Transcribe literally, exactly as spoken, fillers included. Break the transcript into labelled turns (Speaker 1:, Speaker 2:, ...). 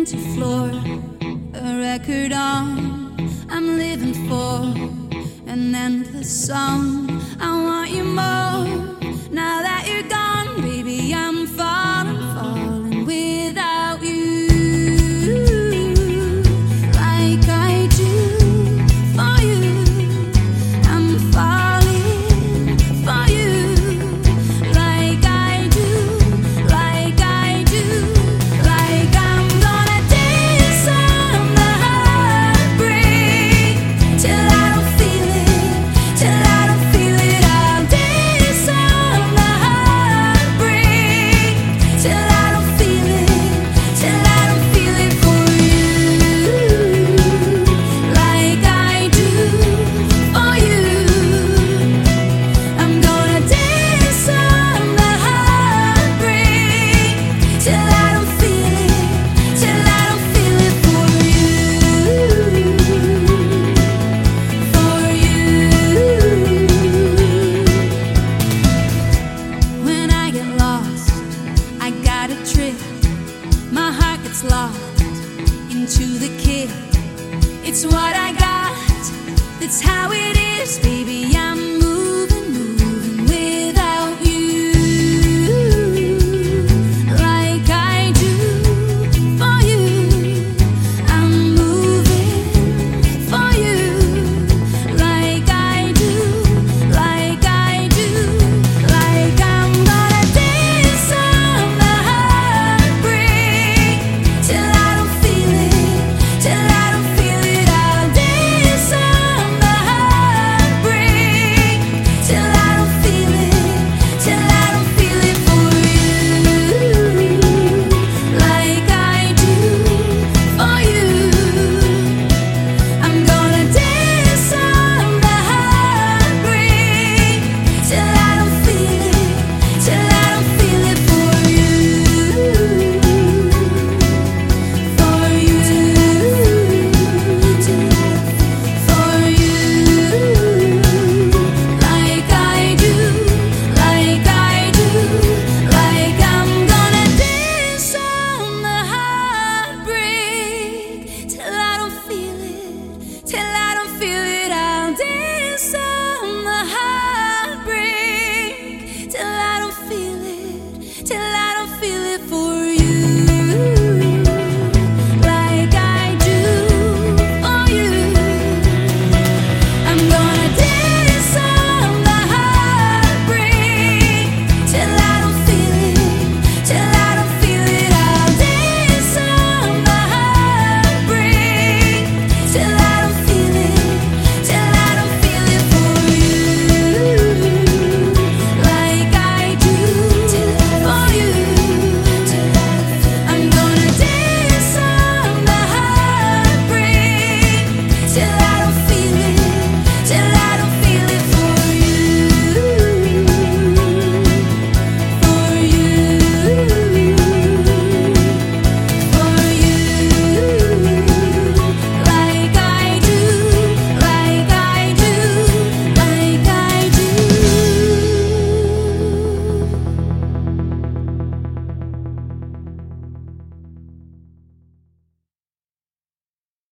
Speaker 1: empty floor, a record on, I'm living for an endless song. I want you more, now that you're gone, baby, I'm falling, falling without you, like I do for you. I'm falling for you, like I do, like I do, like I'm gonna dance on the heartbreak till I don't feel it, till I don't feel it. I'll dance on the heartbreak till I don't feel it, till I don't feel it for you, like I do for you. I'm gonna dance on the heartbreak till I don't feel it, till I don't feel it for you, for you. When I get lost, I got a trick. My heart gets locked into the kid. It's what I got, that's how it is, baby. I'm